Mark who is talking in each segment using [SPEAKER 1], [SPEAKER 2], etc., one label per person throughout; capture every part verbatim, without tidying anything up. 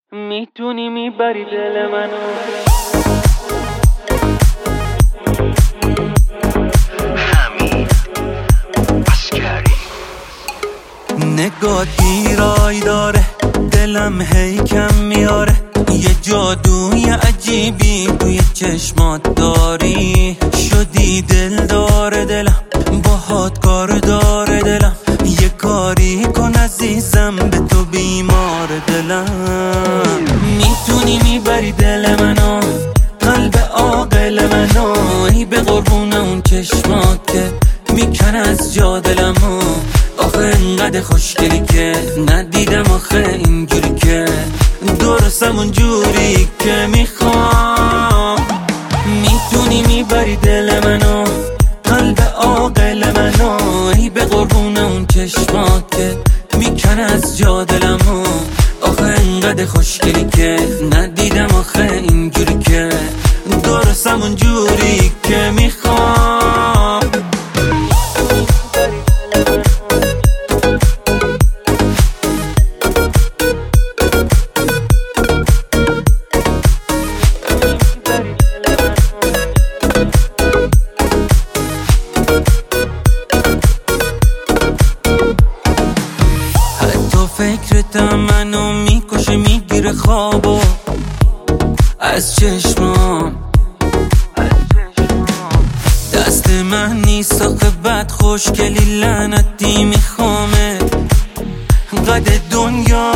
[SPEAKER 1] میتونی میبری دل منو.
[SPEAKER 2] نگاه دیرای داره، دلم هی کم میاره. یه جادوی عجیبی توی چشمات داری. شدی دل داره دلم، باهات کار داره دلم. یه کاری کن عزیزم، به تو بیمار دلم. میتونی میبری دل منو، قلب عاقل منو. ای به قربون اون چشمات که میکن از جا دلمو. آخه انقدر خوشگلی که ندیدم آخه اینجوری که درستم اونجوری که میخوام. میتونی میبری دل منو، قلب عاقل منو. ای به قربون اون چشمات که میکن از جا دلمو. آخه انقدر خوشگلی که ندیدم آخه اینجوری که درستم اونجوری که میخوام. فکرتم منو میکشه، میگیره خوابو از چشمام. دست من نیست آخه بد خوشگلی لعنتی میخوامه قد دنیا.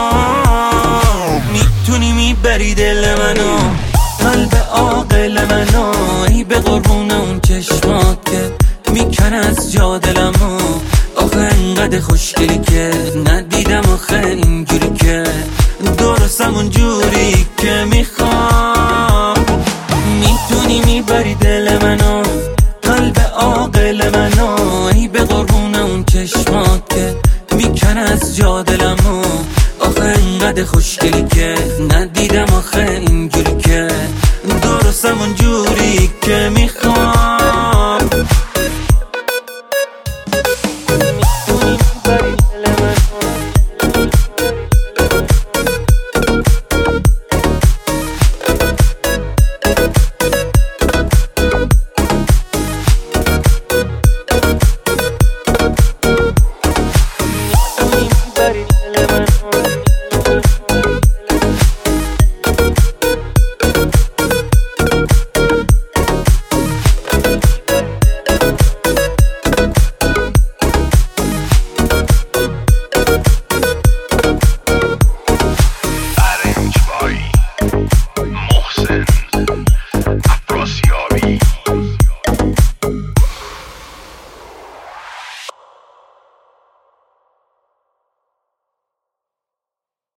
[SPEAKER 2] میتونی میبری دل منو، قلب عاقل منو. ای به قربون اون چشمات که میکن از جا دلمو. آخه انقدر خوشگلی که ندیدم آخه اینجوری که درستم اونجوری که میخوام. میتونی میبری دل منو، قلب عاقل منو. ای به قربون اون چشمات که میکن از جا دلمو. آخه انقدر خوشگلی که ندیدم آخه اینجوری که درستم اونجوری که میخوام.
[SPEAKER 1] میتونی میبری دل منو.